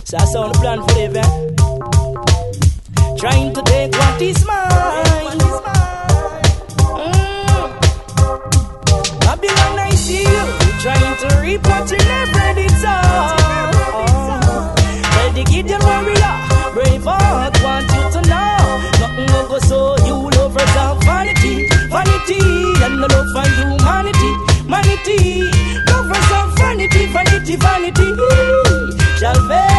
So that's how the plan for live, eh? Trying to take what is mine. Babylon, I see you trying to reap what you never did sow. Well, the Gideon warrior, brave heart, want you to know nothing will go so. You lovers of vanity, vanity, and the love for humanity, humanity. Lovers of vanity, vanity, vanity shall fail.